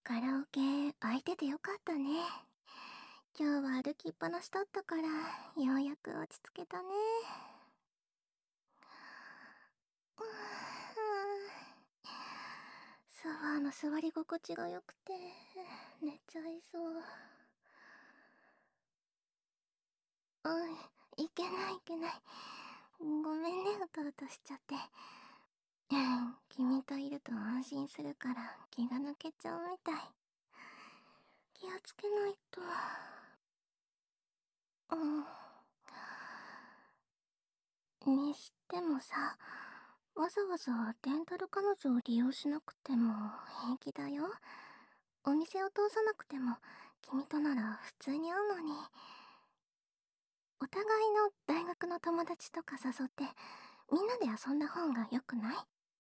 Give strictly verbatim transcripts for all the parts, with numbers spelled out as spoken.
カラオケ空いててよかったね。今日は歩きっぱなしだったから、ようやく落ち着けたね。うーソファーの座り心地が良くて、寝ちゃいそう。うん、いけないいけない。ごめんね、うとうとしちゃって。うん、君といると安心するから気が抜けちゃうみたい。気をつけないと。うん。にしてもさ、わざわざレンタル彼女を利用しなくても平気だよ。お店を通さなくても君となら普通に会うのに。お互いの大学の友達とか誘ってみんなで遊んだ方が良くない？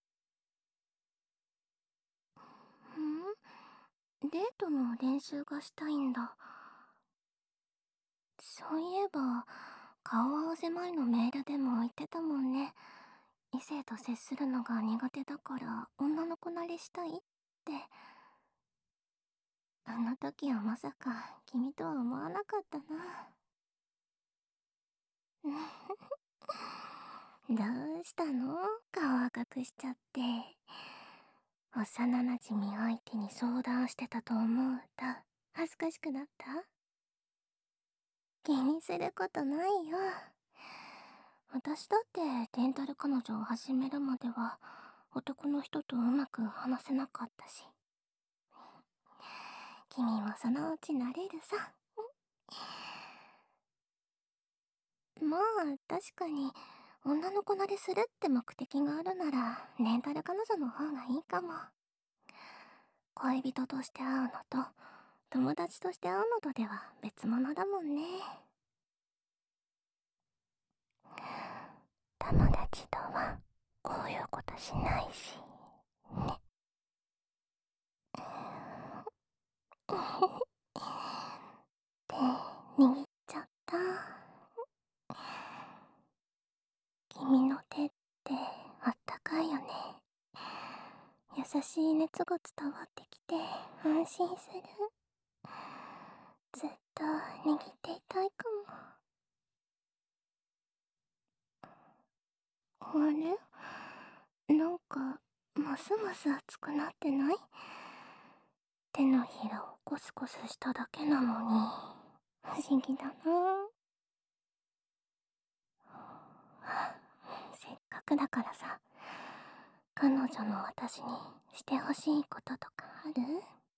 ん？デートの練習がしたいんだ。そういえば顔合わせ前のメールでも言ってたもんね。異性と接するのが苦手だから女の子慣れしたいって。あの時はまさか君とは思わなかったな。どうしたの？顔赤くしちゃって。幼なじみ相手に相談してたと思うと恥ずかしくなった？気にすることないよ。私だってレンタル彼女を始めるまでは男の人とうまく話せなかったし。君もそのうち慣れるさ。まあ確かに女の子慣れするって目的があるならレンタル彼女の方がいいかも。恋人として会うのと友達として会うのとでは別物だもんね。友達とはこういうことしないしね。手握っちゃった。君の手ってあったかいよね。優しい熱が伝わってきて安心する。ずっと握っていたいかも。あれ、なんかますます熱くなってない？手のひらをコスコスしただけなのに不思議だな。せっかくだからさ、彼女の私にしてほしいこととかある？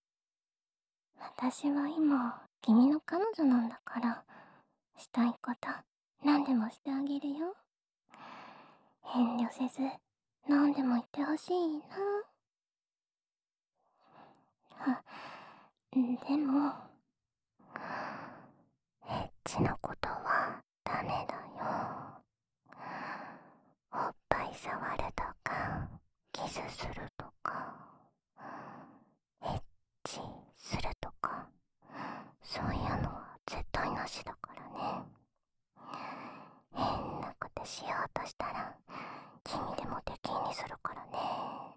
私は今君の彼女なんだから、したいこと何でもしてあげるよ。遠慮せず何でも言ってほしいな。あ、でもエッチなことはダメだよ。おっぱい触るとかキスするとかエッチするとか、そういうのは絶対なしだからね。変なことしようとしたら君でも出禁にするからね。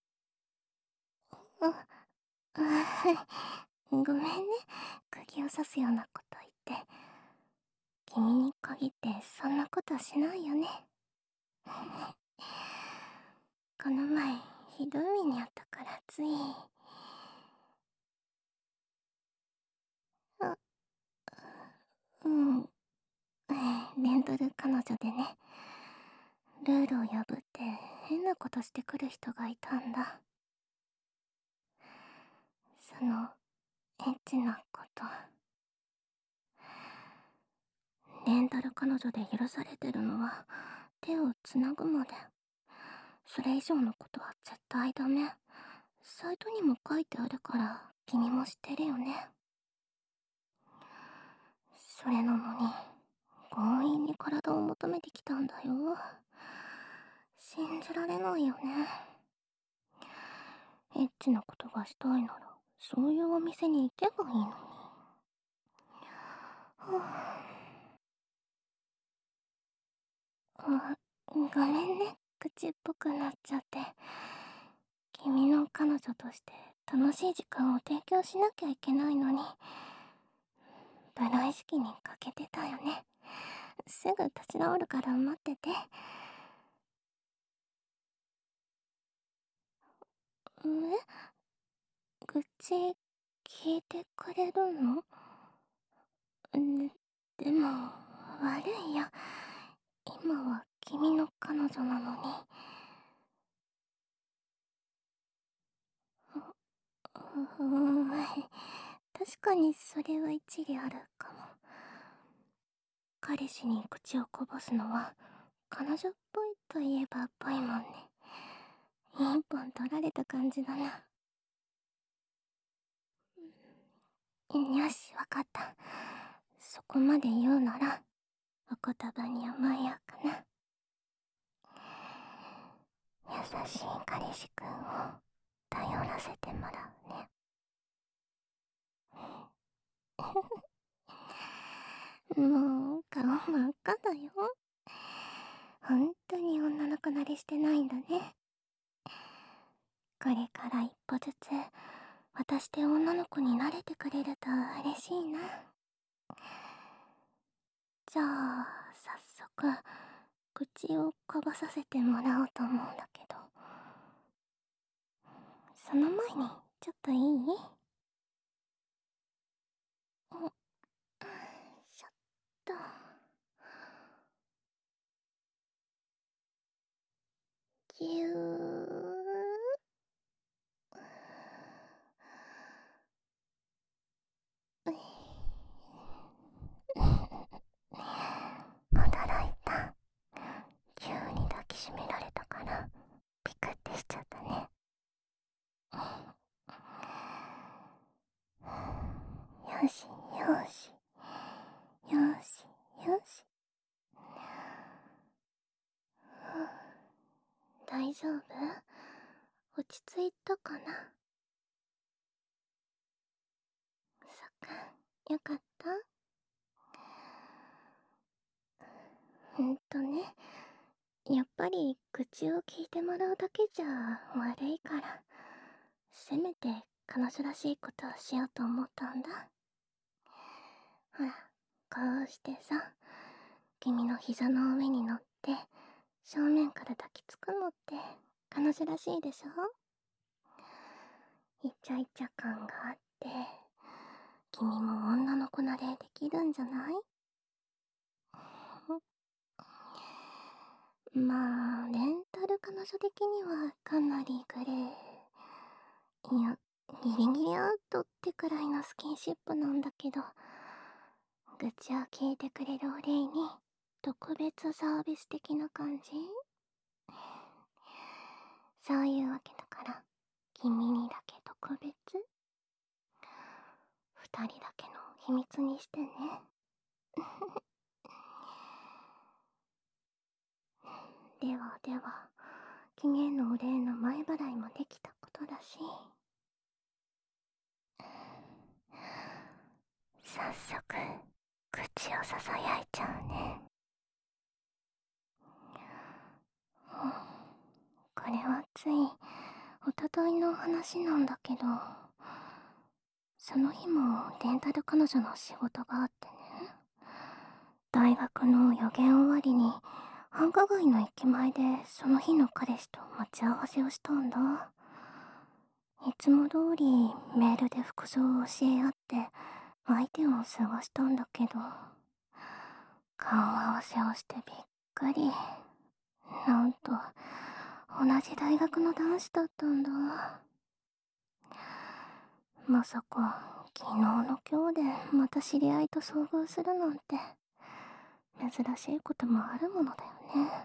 あ、あ、はい。ごめんね、釘を刺すようなこと言って。君に限ってそんなことしないよね。この前ひどい目にあったからつい。あ、うん、レンタル彼女でね、ルールを破って変なことしてくる人がいたんだ。そのエッチなこと、レンタル彼女で許されてるのは手をつなぐまで。それ以上のことは絶対ダメ。サイトにも書いてあるから君も知ってるよね。それなのに強引に体を求めてきたんだよ。信じられないよね。エッチなことがしたいならそういうお店に行けばいいのに。はあ、あ、ごめんね、口っぽくなっちゃって。君の彼女として楽しい時間を提供しなきゃいけないのに、プライ意識に欠けてたよね。すぐ立ち直るから待ってて。え、愚痴聞いてくれるの？んでも悪いよ。今は君の彼女なのに。うーん、確かにそれは一理あるかも。彼氏に口をこぼすのは彼女っぽいといえばっぽいもんね。一本取られた感じだな。よし、わかった。そこまで言うならお言葉に甘えようかな。優しい彼氏くんを頼らせてもらうね。もう顔真っ赤だよ。本当に女の子慣れしてないんだね。これから一歩ずつ私で女の子に慣れてくれると嬉しいな。じゃあ早速口をこぼさせてもらおうと思うんだけど、その前にちょっといい？お、ちょっと。ぎゅー。驚いた。急に抱きしめられたからピクってしちゃったね。よしよしよしよし。大丈夫？落ち着いたかな？そっか、よかった。ほんとね、やっぱり口を聞いてもらうだけじゃ悪いから、せめて彼女らしいことをしようと思ったんだ。ほら、こうしてさ、君の膝の上に乗って正面から抱きつくのって彼女らしいでしょ？イチャイチャ感があって君も女の子慣れできるんじゃない？まあレンタル彼女的にはかなりグレー、いやギリギリアウトってくらいのスキンシップなんだけど、愚痴を聞いてくれるお礼に特別サービス的な感じ？そういうわけだから君にだけ特別、二人だけの秘密にしてね。ではでは、君へのお礼の前払いもできたことだし、早速口をささやいちゃうね。これはついおとといの話なんだけど、その日もレンタル彼女の仕事があってね、大学の予言終わりに繁華街の駅前でその日の彼氏と待ち合わせをしたんだ。いつも通りメールで服装を教え合って相手を探したんだけど、顔合わせをしてびっくり。なんと同じ大学の男子だったんだ。まさか昨日の今日でまた知り合いと遭遇するなんて珍しいこともあるものだよね。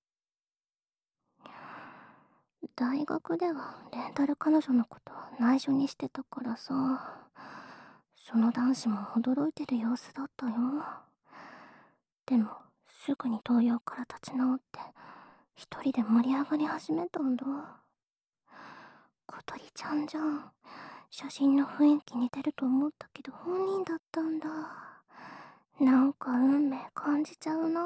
大学ではレンタル彼女のこと内緒にしてたからさ、その男子も驚いてる様子だったよ。でもすぐに東洋から立ち直って一人で盛り上がり始めたんだ。小鳥ちゃんじゃん。写真の雰囲気似てると思ったけど本人だったんだ。なんか運命感じちゃうなーって。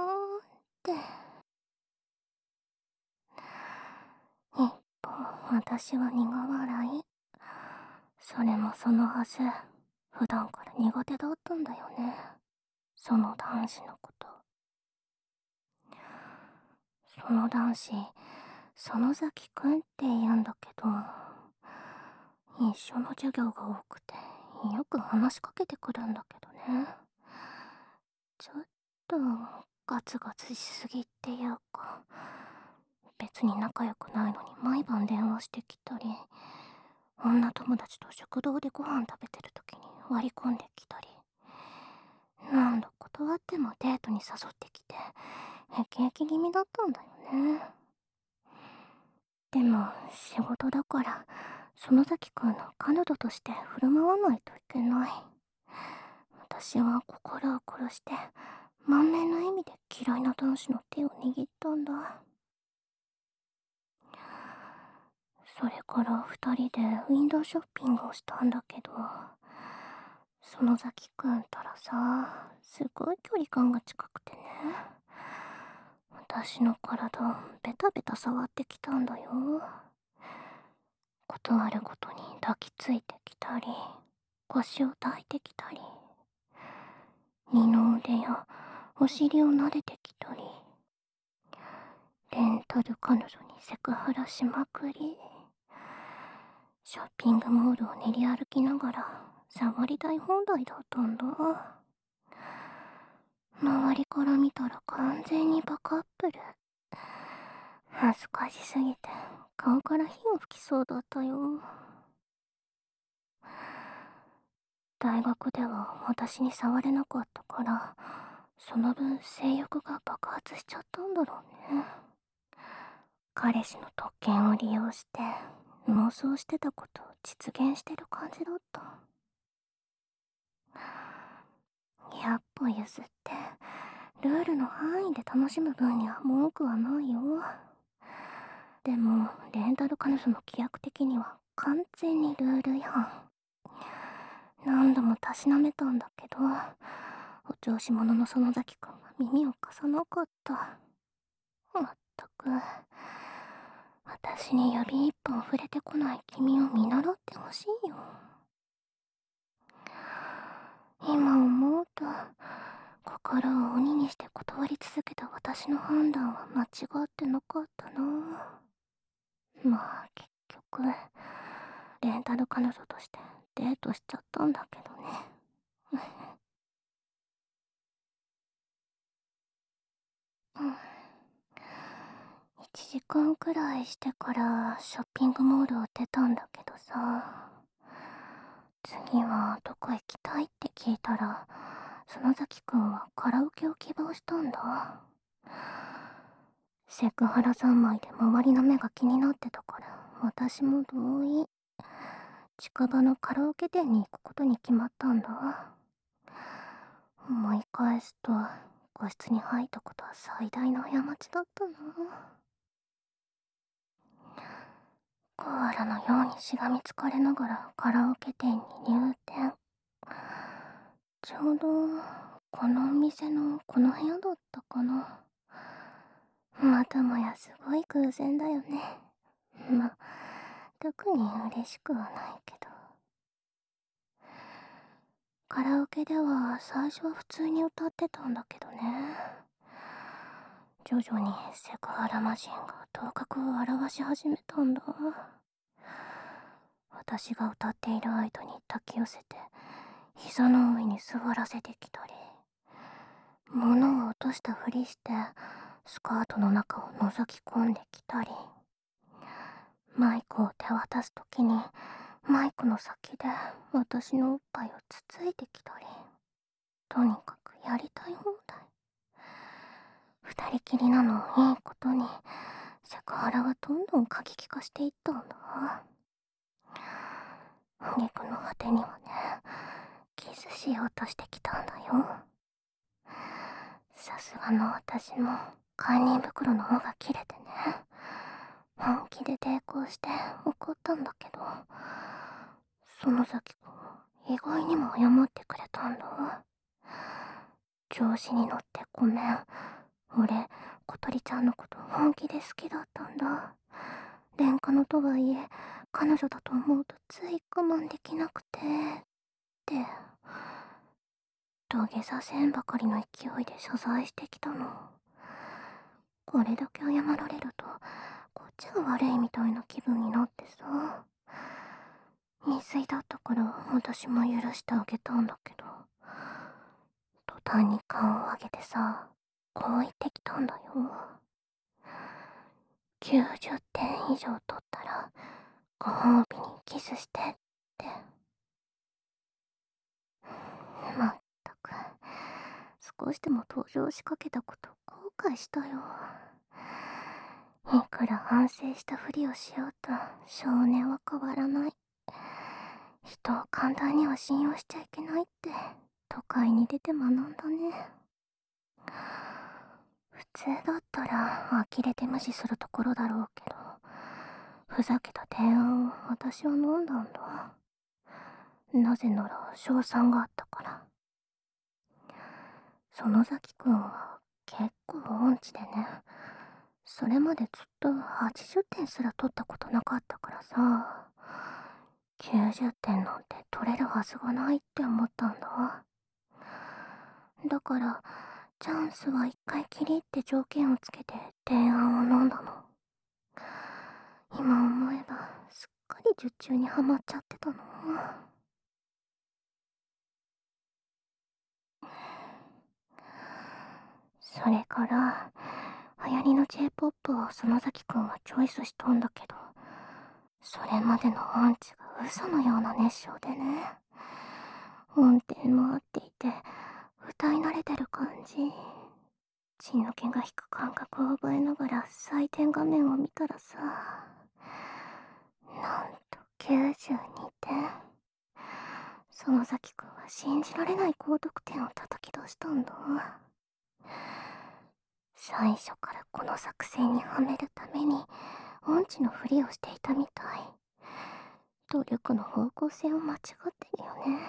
一方私は苦笑い。 それもそのはず、普段から苦手だったんだよね。その男子のこと。その男子、園崎くんって言うんだけど、一緒の授業が多くて、よく話しかけてくるんだけどね。ちょっとガツガツしすぎっていうか、別に仲良くないのに毎晩電話してきたり、女友達と食堂でご飯食べてる時に割り込んできたり、何度断ってもデートに誘ってきて、ヘキヘキ気味だったんだよね。でも仕事だから、園崎くんの彼女として振る舞わないといけない。私は心を殺して、満面の笑みで嫌いな男子の手を握ったんだ。それから二人でウィンドウショッピングをしたんだけど、園崎くんたらさ、すごい距離感が近くてね。私の体をベタベタ触ってきたんだよ。断るごとに抱きついてきたり、腰を抱いてきたり、二の腕やお尻を撫でてきたり、レンタル彼女にセクハラしまくり、ショッピングモールを練り歩きながら触りたい放題だったんだ。周りから見たら完全にバカップル。恥ずかしすぎて顔から火を吹きそうだったよ。大学では私に触れなかったから、その分性欲が爆発しちゃったんだろうね。彼氏の特権を利用して妄想してたことを実現してる感じだった。百歩譲ってルールの範囲で楽しむ分には文句はないよ。でもレンタル彼女の規約的には完全にルール違反。何度もたしなめたんだけど、お調子者の園崎くんは耳を貸さなかった。まったく、私に指一本触れてこない君を見習ってほしいよ。今思うと、心を鬼にして断り続けた私の判断は間違ってなかったな。まあ結局レンタル彼女としてデートしちゃったんだけどね。うん、いちじかんくらいしてからショッピングモールを出たんだけどさ、次はどこ行きたいって聞いたら、園崎くんはカラオケを希望したんだ。セクハラ三昧で周りの目が気になってたから、私も同意。近場のカラオケ店に行くことに決まったんだ。思い返すと、個室に入ったことは最大の過ちだったな。コアラのようにしがみつかれながらカラオケ店に入店。ちょうどこのお店のこの部屋だったかな。またもやすごい偶然だよね。ま、特に嬉しくはないけど。カラオケでは最初は普通に歌ってたんだけどね。徐々にセクハラ魔人が頭角を現し始めたんだ。私が歌っている間に抱き寄せて膝の上に座らせてきたり、物を落としたふりしてスカートの中を覗き込んできたり、マイクを手渡すときにマイクの先で私のおっぱいをつついてきたり、とにかくやりたい放題。二人きりなのをいいことにセクハラがどんどん過激化していったんだ。挙句の果てにはね、キスしようとしてきたんだよ。さすがの私も堪忍袋の緒が切れてね、本気で抵抗して怒ったんだけど、園崎くん意外にも謝ってくれたんだ。調子に乗ってごめん。俺、小鳥ちゃんのこと本気で好きだったんだ。レンカノとはいえ、 彼女だと思うとつい我慢できなくて、で、土下座せんばかりの勢いで謝罪してきたの。これだけ謝られると、こっちが悪いみたいな気分になってさ。未遂だったから私も許してあげたんだけど、途端に顔を上げてさ、こう言ってきたんだよ。きゅうじゅってん以上取ったら、ご褒美にキスしてって。まったく、少しでも登場しかけたこと後悔したよ。いくら反省したふりをしようと少年は変わらない。人を簡単には信用しちゃいけないって都会に出て学んだね。普通だったら呆れて無視するところだろうけど、ふざけた提案を私は飲んだんだ。なぜなら賞賛があったから。園崎くんは結構音痴でね、それまでずっとはちじゅってんすら取ったことなかったからさ、きゅうじゅってんなんて取れるはずがないって思ったんだ。だからチャンスは一回きりって条件をつけて提案を飲んだの。今思えばすっかり術中にはまっちゃってたの。それから流行りの J-ポップ を園崎くんはチョイスしたんだけど、それまでの音痴が嘘のような熱唱でね、音程も合っていて歌い慣れてる感じ。血の気が引く感覚を覚えながら採点画面を見たらさ、なんときゅうじゅうにてん。園崎くんは信じられない高得点を叩き出したんだ。最初からこの作戦にはめるために音痴のふりをしていたみたい。努力の方向性を間違ってるよね。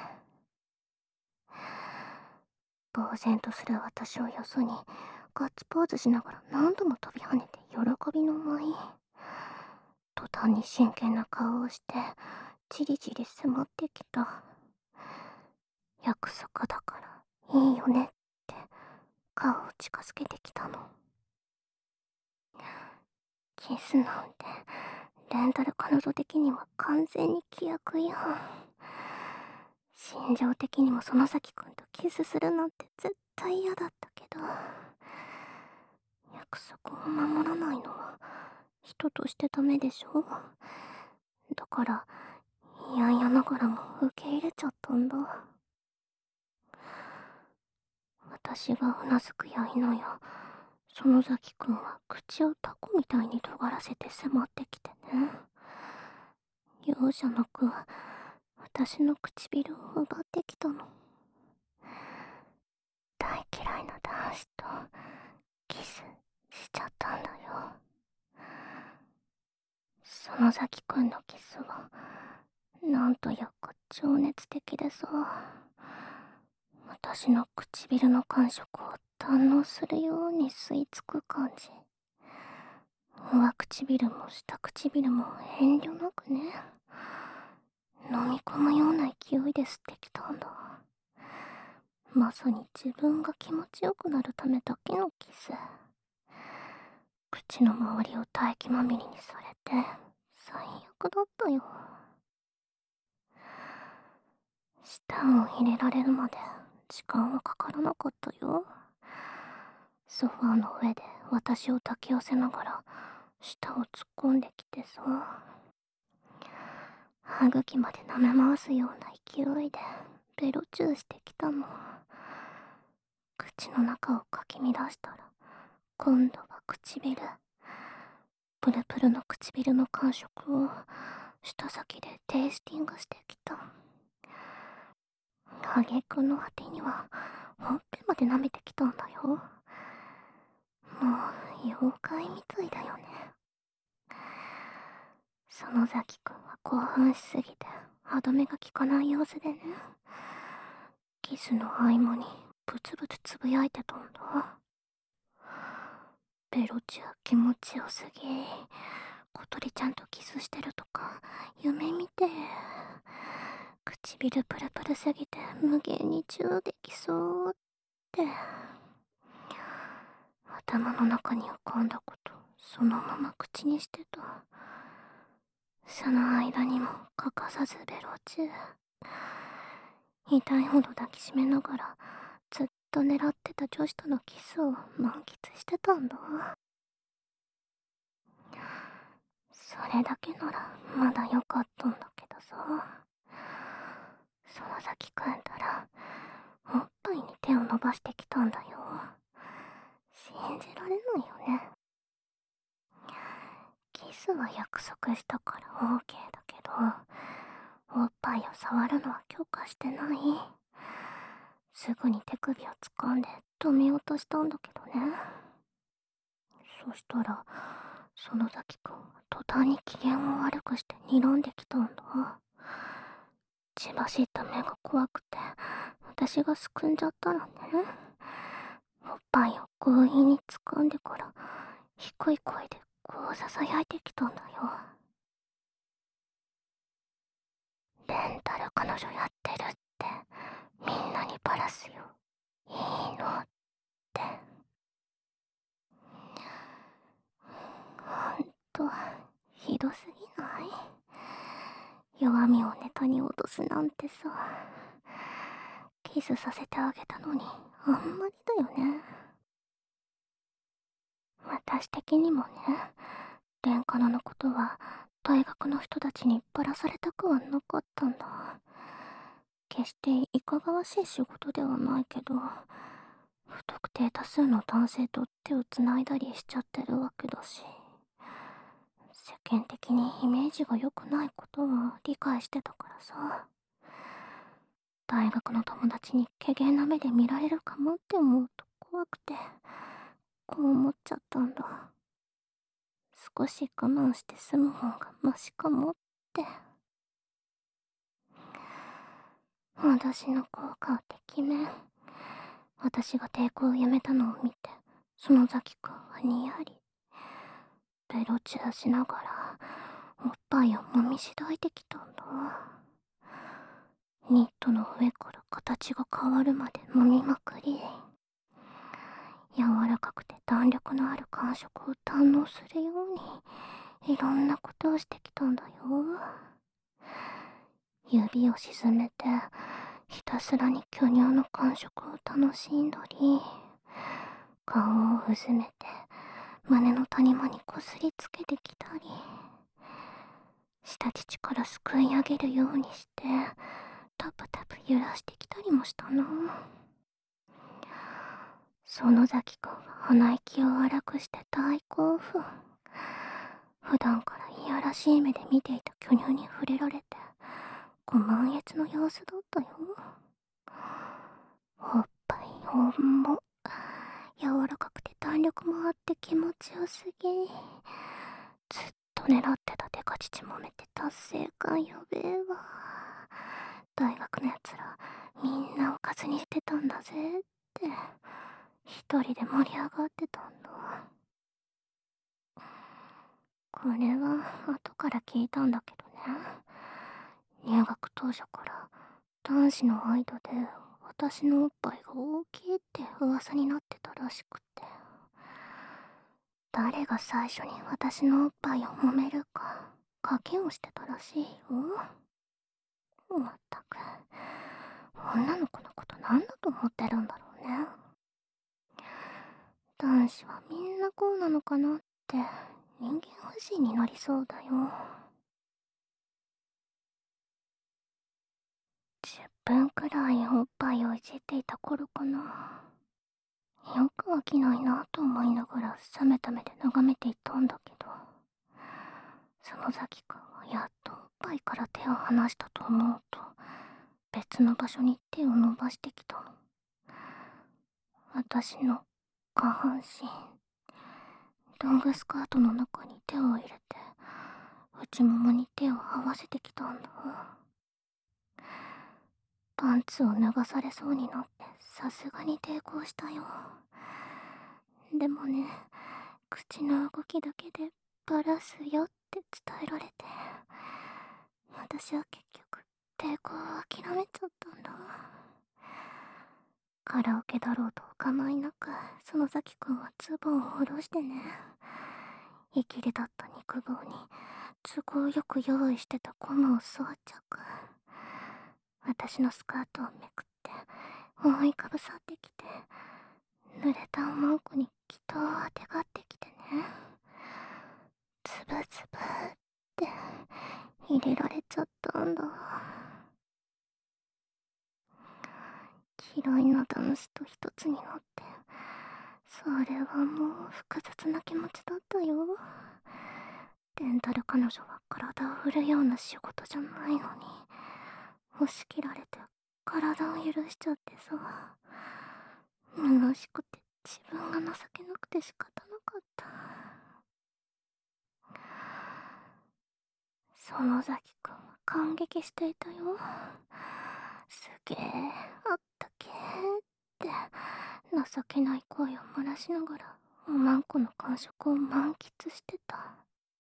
呆然とする私をよそにガッツポーズしながら何度も飛び跳ねて喜びの舞い。途端に真剣な顔をしてじりじり迫ってきた。約束だからいいよねって顔を近づけてきたの。キスなんてレンタル彼女的には完全に規約違反。心情的にも園崎くんとキスするなんて絶対嫌だったけど、約束を守らないのは人としてダメでしょ。だから嫌々ながらも受け入れちゃったんだ。私がうなずくや否や、園崎くんは口をタコみたいに尖らせて迫ってきてね。容赦なく私の唇を奪ってきたの。大嫌いな男子とキスしちゃったんだよ。園崎くんのキスはなんというか情熱的でさ、私の唇の感触を堪能するように吸い付く感じ。上唇も下唇も遠慮なくね、飲み込むような勢いで吸ってきたんだ。まさに自分が気持ちよくなるためだけのキス。口の周りを唾液まみれにされて最悪だったよ。舌を入れられるまで時間はかからなかったよ。ソファーの上で私を抱き寄せながら舌を突っ込んできてさ、歯茎まで舐め回すような勢いでベロチューしてきたの。口の中をかき乱したら今度は唇。プルプルの唇の感触を舌先でテイスティングしてきた。挙句の果てにはほっぺまで舐めてきたんだよ。もう妖怪みたいだよね。園崎くんは興奮しすぎて歯止めが効かない様子でね、キスの合間にブツブツつぶやいてたんだ。ベロチュア気持ちよすぎ、 小鳥ちゃんとキスしてるとか夢見て、唇プルプルすぎて無限にチューできそうって。頭の中に浮かんだことそのまま口にしてた。その間にも欠かさずベロチュー。痛いほど抱きしめながらずっと狙ってた女子とのキスを満喫してたんだ。それだけならまだよかったんだけどさ。その先くんたらおっぱいに手を伸ばしてきたんだよ。信じられないよね。キスは約束したから オーケー だけど、おっぱいを触るのは許可してない。すぐに手首を掴んで止めようとしたんだけどね。そしたらその崎くんは途端に機嫌を悪くして睨んできたんだ。血走った目が怖くて私がすくんじゃったらね、おっぱいを強引に掴んでから低い声でこう囁いてきたんだよ。レンタル彼女やってるってみんなにバラすよ、いいのって。ほんとひどすぎない？弱みをネタに落とすなんてさ。キスさせてあげたのにあんまりだよね。私的にもね、レンカノのことは大学の人たちにバラされたくはなかったんだ。決していかがわしい仕事ではないけど、不特定多数の男性と手をつないだりしちゃってるわけだし、世間的にイメージが良くないことは理解してたからさ。大学の友達に怪げな目で見られるかもって思うと怖くて、こう思っちゃったんだ。少し我慢して済む方がマシかもって。私の効果はてきめん。私が抵抗をやめたのを見て、そのザキ君はにやり。ベロチューしながら、おっぱいをもみしだいてきたんだ。ニットの上から形が変わるまで揉みまくり、柔らかくて弾力のある感触を堪能するようにいろんなことをしてきたんだよ。指を沈めてひたすらに巨乳の感触を楽しんだり、顔をうずめて胸の谷間にこすりつけてきたり、下乳からすくい上げるようにしてタプタプ揺らしてきたりもしたな。そのザキ君は鼻息を荒くして大興奮。普段からいやらしい目で見ていた巨乳に触れられてご満悦の様子だったよ。おっぱい重、柔らかくて弾力もあって気持ちよすぎ。ずっと狙ってたデカ乳もめて達成感やべえわ。大学のやつらみんなおかずにしてたんだぜって一人で盛り上がってたんだ。これは後から聞いたんだけどね、入学当初から男子の間で私のおっぱいが大きいって噂になってたらしくて、誰が最初に私のおっぱいを揉めるか賭けをしてたらしいよ。まったく女の子のことなんだと思ってるんだろうね。男子はみんなこうなのかなって人間不信になりそうだよ。じゅっぷんくらいおっぱいをいじっていた頃かな。よく飽きないなと思いながら冷めた目で眺めていたんだけど、そのザキ君はやっとおっぱいから手を離したと思うと別の場所に手を伸ばしてきたの。私の下半身、ロングスカートの中に手を入れて内ももに手を合わせてきたんだ。パンツを脱がされそうになってさすがに抵抗したよ。でもね、口の動きだけでバラすよっって伝えられて、私は結局抵抗を諦めちゃったんだ。カラオケだろうとお構いなく、園崎くんはズボンを下ろしてね。いきりだった肉棒に都合よく用意してたゴムを装着。私のスカートをめくって覆いかぶさってきて、濡れたおまんこに祈祷をあてがってきてね。つぶつぶって入れられちゃったんだ。嫌いなダンスと一つになって、それはもう複雑な気持ちだったよ。レンタル彼女は体を振るような仕事じゃないのに、押し切られて体を許しちゃってさ、虚しくて自分が情けなくて仕方なかった。園崎くんは感激していたよ。すげえ、あったけーって情けない声を漏らしながらおまんこの感触を満喫してた。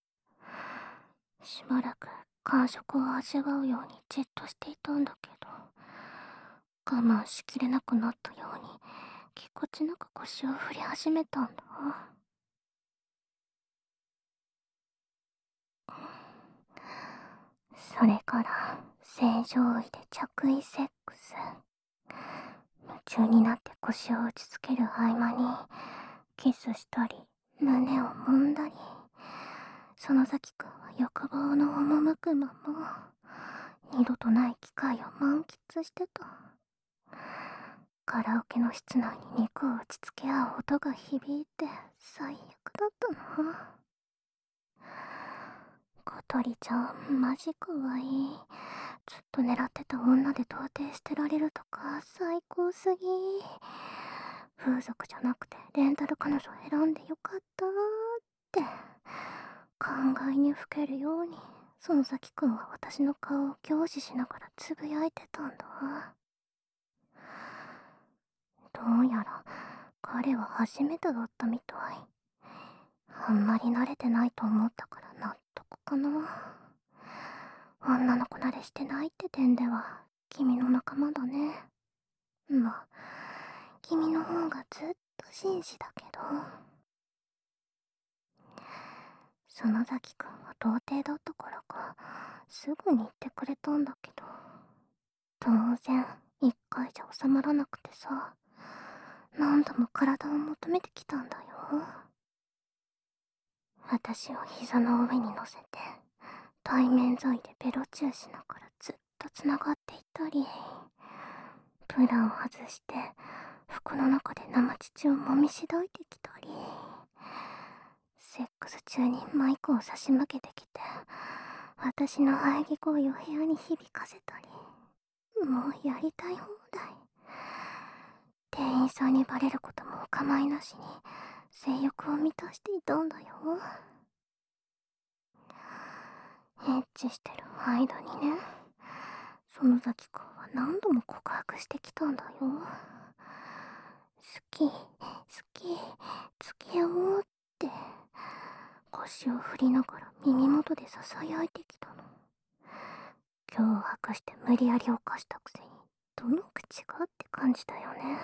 しばらく感触を味わうようにじっとしていたんだけど、我慢しきれなくなったようにぎこちなく腰を振り始めたんだ。それから正常位で着衣セックス。夢中になって腰を打ちつける合間にキスしたり胸を揉んだり、園崎くんは欲望の赴くまま二度とない機会を満喫してた。カラオケの室内に肉を打ちつけ合う音が響いて最悪だったな。小鳥ちゃんマジかわいい。ずっと狙ってた女で到底捨てられるとか最高すぎ。風俗じゃなくてレンタル彼女を選んでよかったーって考えにふけるように園崎くんは私の顔を凝視しながらつぶやいてたんだ。どうやら彼は初めてだったみたい。あんまり慣れてないと思ったから納得かな。女の子慣れしてないって点では君の仲間だね。まあ君の方がずっと紳士だけど。園崎くんは童貞だったからかすぐに言ってくれたんだけど、当然一回じゃ収まらなくてさ、何度も体を求めてきたんだよ。私を膝の上に乗せて対面沿いでベロチューしながらずっとつながっていたり、プランを外して服の中で生乳をもみしどいてきたり、セックス中にマイクを差し向けてきて私の喘ぎ声を部屋に響かせたり、もうやりたい放題。店員さんにバレることもお構いなしに性欲を満たしていたんだよ。エッチしてる間にね、園崎くんは何度も告白してきたんだよ。好き、好き、付き合おうって腰を振りながら耳元でささやいてきたの。脅迫して無理やり犯したくせにどの口がって感じだよね。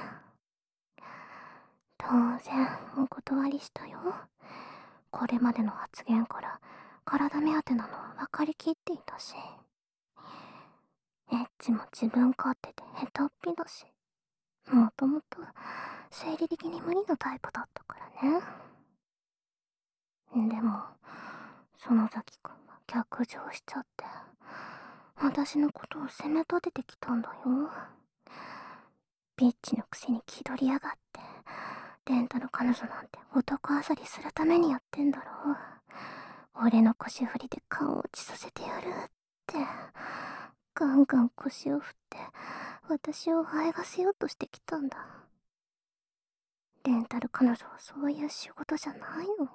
当然お断りしたよ。これまでの発言から体目当てなのは分かりきっていたし、エッチも自分勝手でヘタっぴだし、もともと生理的に無理なタイプだったからね。でも園崎くんは逆上しちゃって私のことを責め立ててきたんだよ。ビッチのくせに気取りやがって、レンタの彼女なんて男あさりするためにやってんだろう。俺の腰振りで顔を落ちさせてやるってガンガン腰を振って私をあえがせようとしてきたんだ。レンタル彼女はそういう仕事じゃないのに、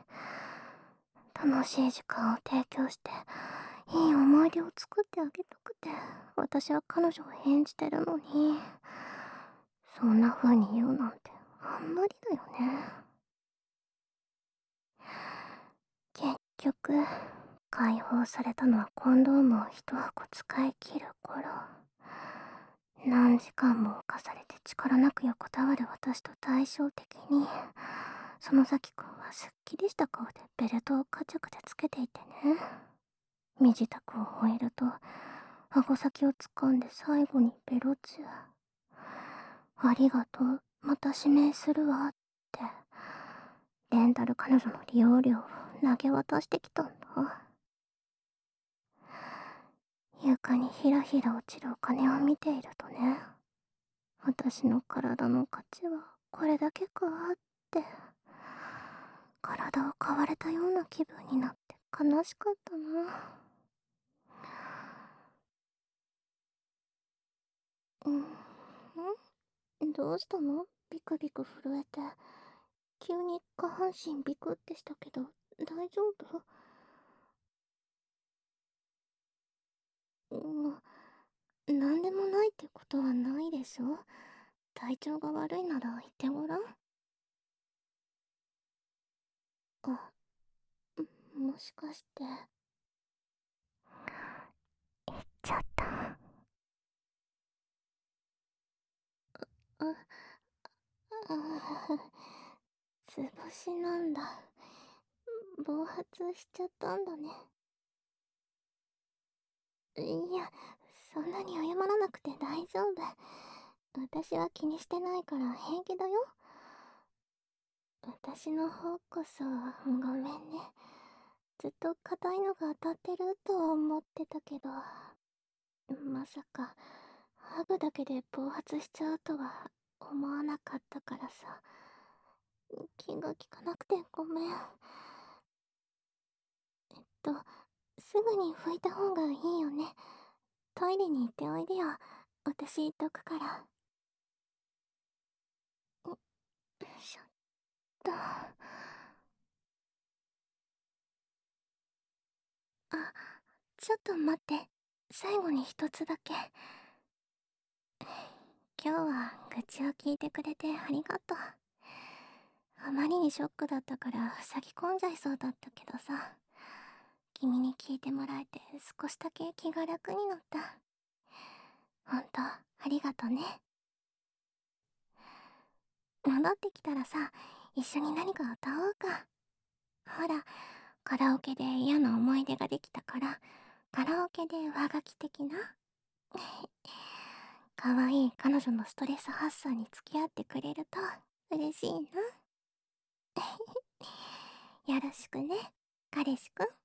楽しい時間を提供していい思い出を作ってあげたくて私は彼女を演じてるのに、そんな風に言うなんてあんまりだよね。結局解放されたのはコンドームを一箱使い切る頃。何時間も犯されて力なく横たわる私と対照的に、園崎くんはすっきりした顔でベルトをカチャカチャつけていてね。身支度を終えると、顎先を掴んで最後にベロチュー。ありがとう、また指名するわって、レンタル彼女の利用料を投げ渡してきたんだ。床にひらひら落ちるお金を見ているとね、私の体の価値はこれだけかって、体を買われたような気分になって悲しかったな。うん、んどうしたの？ビクビク震えて。急に下半身ビクってしたけど、大丈夫？うん、なんでもないってことはないでしょ。体調が悪いなら言ってごらん。あ、もしかして。言っちゃった。あ、あ、つぼしなんだ。暴発しちゃったんだね。いや、そんなに謝らなくて大丈夫。私は気にしてないから平気だよ。私の方こそごめんね。ずっと硬いのが当たってると思ってたけど、まさかハグだけで暴発しちゃうとは思わなかったからさ。気が利かなくてごめん。と、すぐに拭いた方がいいよね。トイレに行っておいでよ。私行っとくから。よいしょっと。あ、ちょっと待って。最後に一つだけ。今日は愚痴を聞いてくれてありがとう。あまりにショックだったから塞ぎ込んじゃいそうだったけどさ。君に聞いてもらえて少しだけ気が楽になった。ほんと、ありがとね。戻ってきたらさ、一緒に何か歌おうか。ほら、カラオケで嫌な思い出ができたから、カラオケで上書き的な。可愛い彼女のストレス発散に付き合ってくれると嬉しいな。よろしくね、彼氏くん。